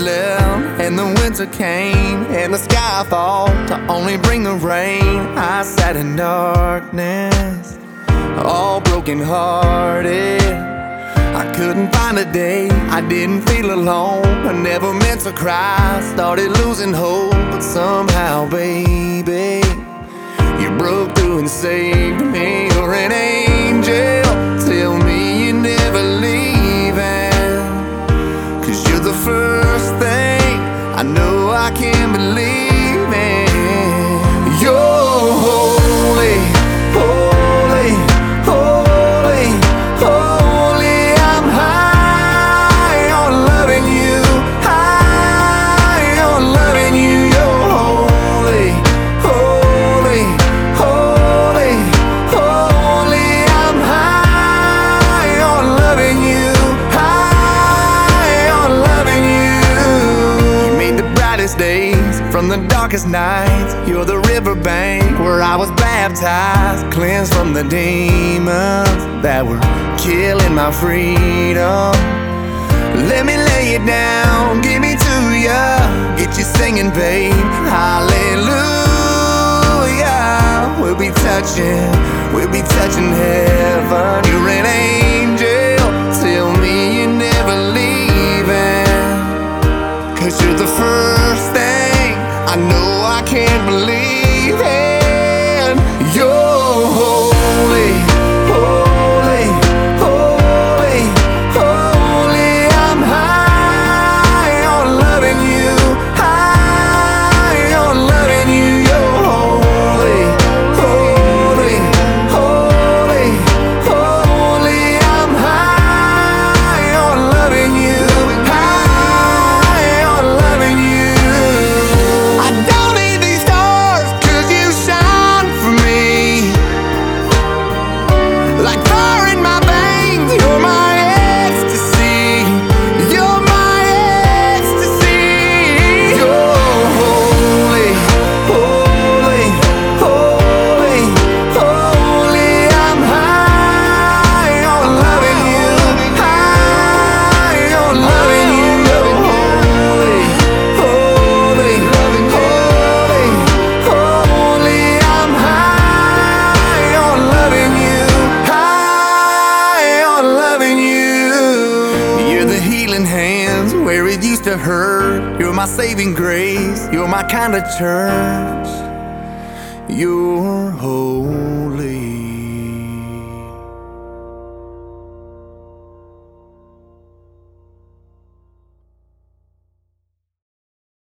left and the winter came and the sky fall to only bring the rain. I sat in darkness, all broken hearted. I couldn't find a day I didn't feel alone. I never meant to cry, started losing hope, but somehow, baby, you broke through and saved me. You're an angel, tell me you're never leaving, 'cause you're the first thing I know I can believe in. You're holy, holy, holy, holy. I'm high on loving you, high on loving you. You're holy, holy, holy, holy. I'm high on loving you, high on loving you. You made the brightest days from the darkest nights. You're the riverbank where I was baptized, cleansed from the demons that were killing my freedom. Let me lay it down, give me to ya, get you singing, babe. Hallelujah. We'll be touching heaven. You're an angel, tell me you're never leaving, 'cause you're the first thing I know I can't believe in. You're holy, holy, holy, holy. I'm high on loving you, high on loving you. You're holy, holy, holy, holy. I'm high on loving you, high on loving you. I don't need these stars 'cause you shine for me. Like fire in my veins, you're my ecstasy. You're my ecstasy. You're holy, holy, holy, holy. I'm high on loving you, high on loving you. You're holy, holy, holy, holy. I'm high on loving you, high on loving you. You're the healing hands where it used to hurt. You're my saving grace, you're my kind of church. You're holy.